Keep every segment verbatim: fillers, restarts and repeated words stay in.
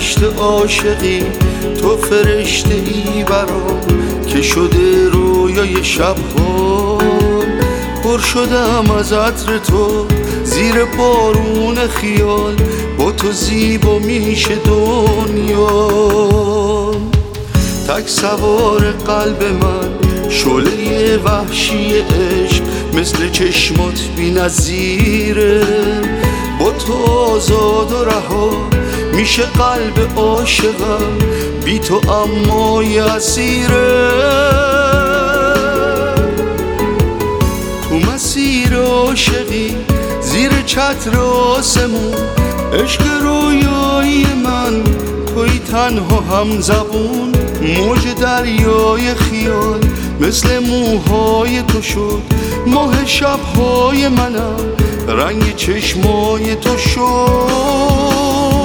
بهشت عاشقی، تو فرشته ای برام که شده رویای شبها. پر شدم از عطر تو زیر بارون خیال، با تو زیبا میشه دنیا. تک سوار قلب من شعله وحشی عشق، مثل چشمات بی نظیره. با تو آزاد و رها میشه قلب عاشقم، بی تو اما اسیره. تو مسیر عاشقی زیر چتر آسمون، عشق رویایی من توی تنها هم زبون. موج دریای خیال مثل موهای تو شد، ماه شبهای منم رنگ چشمای تو شد.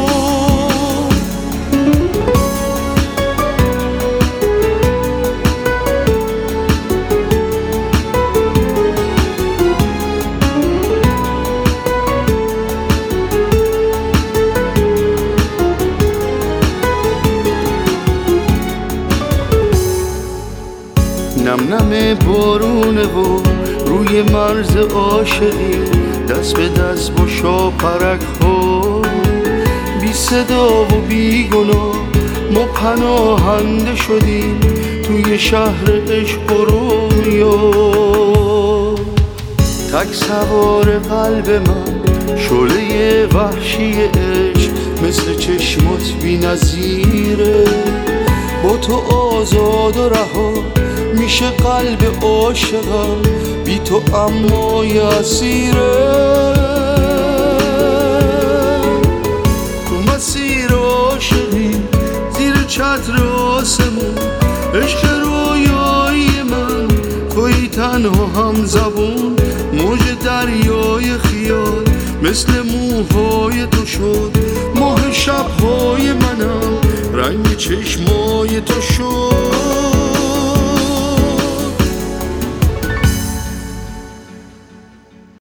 نم نم بارونه و روی مرز عاشقی، دست به دست با شاپرک ها. بی صدا و بی گناه ما پناهنده شدیم توی شهر عشق و رویا. تک سوار قلب من شعله وحشی عشق، مثل چشمات بی نظیره. با تو آزاد و رها میشه قلب عاشقم، بی تو اما اسیره. تو مسیر عاشقی زیر چتر آسمون، عشق رویایی من توی تنها هم زبون. موج دریای خیال مثل موهای تو شد، ماه شبهای منم رنگ چشمای تو شد.